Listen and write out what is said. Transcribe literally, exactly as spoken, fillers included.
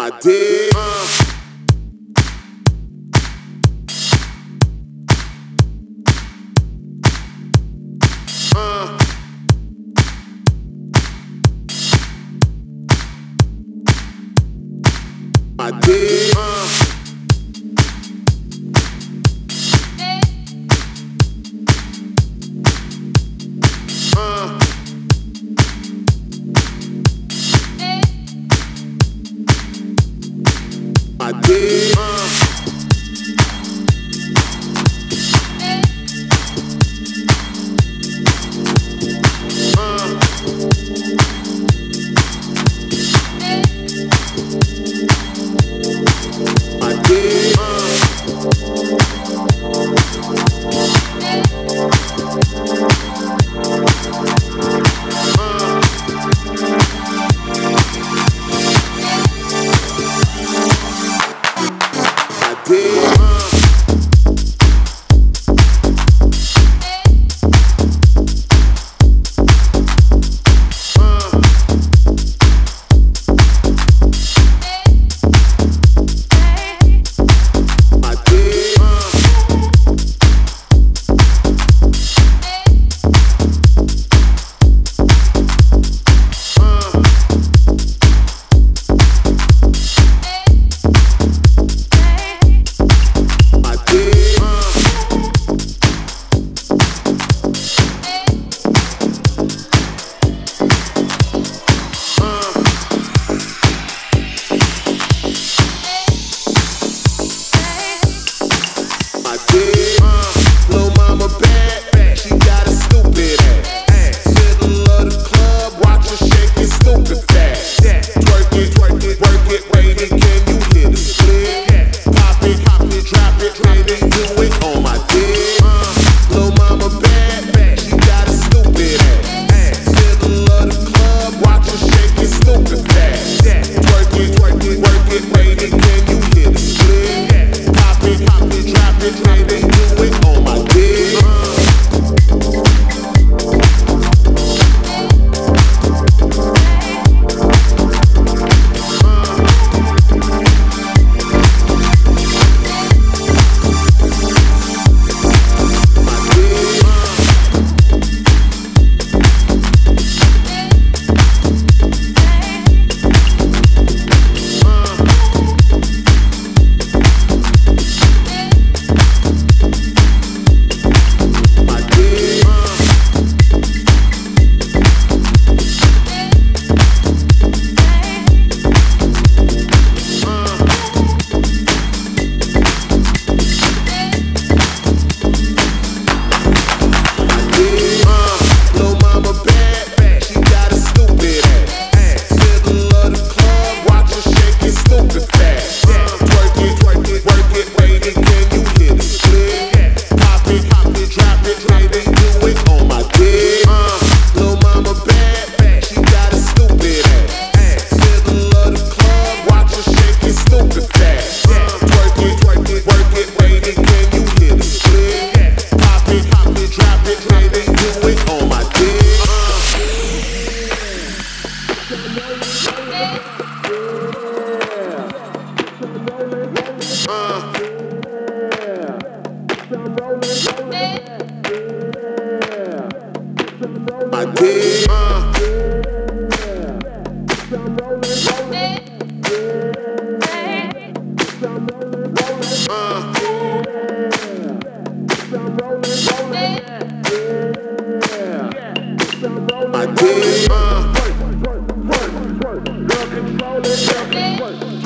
my dick. Uh. Uh. My dick. Uh. Uh. My dick. Uh. Uh. My dick. Uh. Lil' mama bad, she got a stupid ass. Middle of the club, watch her shake it stupid fast. Twerk it, twerk it, work it, wait it, can you hit a split? Pop it, pop it, drop it, baby, do it on my dick. Lil' mama bad, she got a stupid ass. Middle of the club, watch her shake it stupid fast. Twerk it, twerk it, work it, wait it, can you hit a split? Pop it, pop it, drop it, baby, do it on my dick. My dick, uh. Uh. My dick, uh.